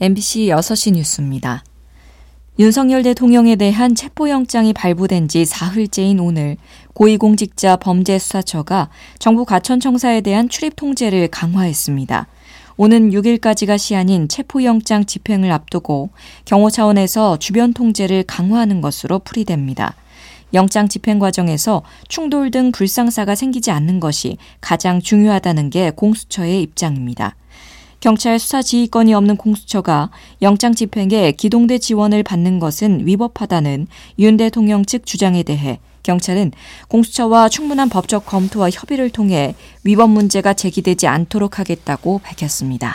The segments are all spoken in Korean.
MBC 6시 뉴스입니다. 윤석열 대통령에 대한 체포영장이 발부된 지 사흘째인 오늘 고위공직자 범죄수사처가 정부 과천청사에 대한 출입 통제를 강화했습니다. 오는 6일까지가 시한인 체포영장 집행을 앞두고 경호 차원에서 주변 통제를 강화하는 것으로 풀이됩니다. 영장 집행 과정에서 충돌 등 불상사가 생기지 않는 것이 가장 중요하다는 게 공수처의 입장입니다. 경찰 수사 지휘권이 없는 공수처가 영장 집행에 기동대 지원을 받는 것은 위법하다는 윤 대통령 측 주장에 대해 경찰은 공수처와 충분한 법적 검토와 협의를 통해 위법 문제가 제기되지 않도록 하겠다고 밝혔습니다.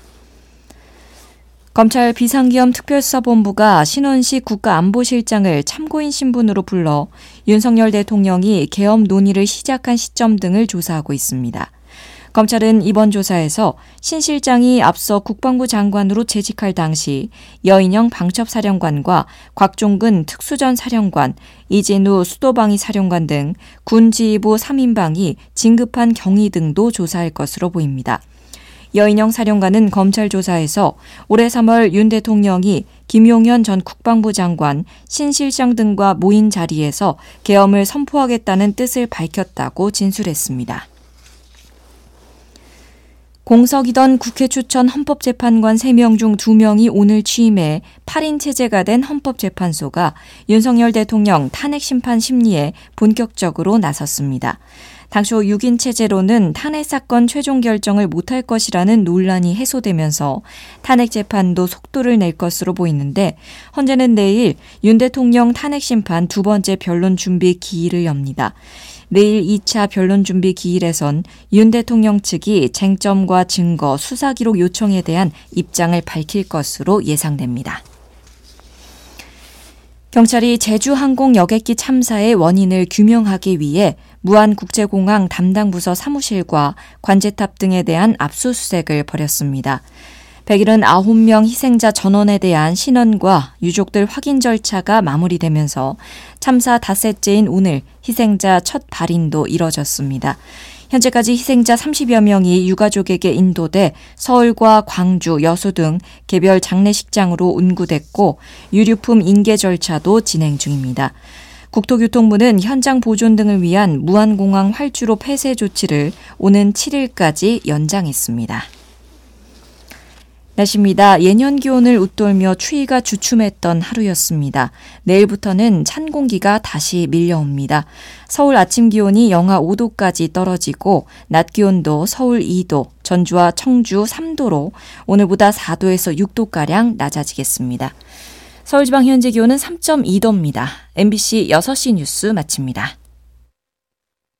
검찰 비상기엄 특별수사본부가 신원식 국가안보실장을 참고인 신분으로 불러 윤석열 대통령이 계엄 논의를 시작한 시점 등을 조사하고 있습니다. 검찰은 이번 조사에서 신 실장이 앞서 국방부 장관으로 재직할 당시 여인영 방첩사령관과 곽종근 특수전 사령관, 이진우 수도방위 사령관 등 군지휘부 3인방이 진급한 경위 등도 조사할 것으로 보입니다. 여인영 사령관은 검찰 조사에서 올해 3월 윤 대통령이 김용현 전 국방부 장관, 신 실장 등과 모인 자리에서 계엄을 선포하겠다는 뜻을 밝혔다고 진술했습니다. 공석이던 국회 추천 헌법재판관 3명 중 2명이 오늘 취임해 8인 체제가 된 헌법재판소가 윤석열 대통령 탄핵심판 심리에 본격적으로 나섰습니다. 당초 6인 체제로는 탄핵 사건 최종 결정을 못할 것이라는 논란이 해소되면서 탄핵 재판도 속도를 낼 것으로 보이는데 헌재는 내일 윤 대통령 탄핵 심판 두 번째 변론 준비 기일을 엽니다. 내일 2차 변론 준비 기일에선 윤 대통령 측이 쟁점과 증거, 수사 기록 요청에 대한 입장을 밝힐 것으로 예상됩니다. 경찰이 제주항공 여객기 참사의 원인을 규명하기 위해 무안국제공항 담당 부서 사무실과 관제탑 등에 대한 압수수색을 벌였습니다. 179명 희생자 전원에 대한 신원과 유족들 확인 절차가 마무리되면서 참사 닷새째인 오늘 희생자 첫 발인도 이뤄졌습니다. 현재까지 희생자 30여 명이 유가족에게 인도돼 서울과 광주, 여수 등 개별 장례식장으로 운구됐고 유류품 인계 절차도 진행 중입니다. 국토교통부는 현장 보존 등을 위한 무안공항 활주로 폐쇄 조치를 오는 7일까지 연장했습니다. 날씨입니다. 예년 기온을 웃돌며 추위가 주춤했던 하루였습니다. 내일부터는 찬 공기가 다시 밀려옵니다. 서울 아침 기온이 영하 5도까지 떨어지고 낮 기온도 서울 2도, 전주와 청주 3도로 오늘보다 4도에서 6도가량 낮아지겠습니다. 서울지방 현재 기온은 3.2도입니다. MBC 6시 뉴스 마칩니다.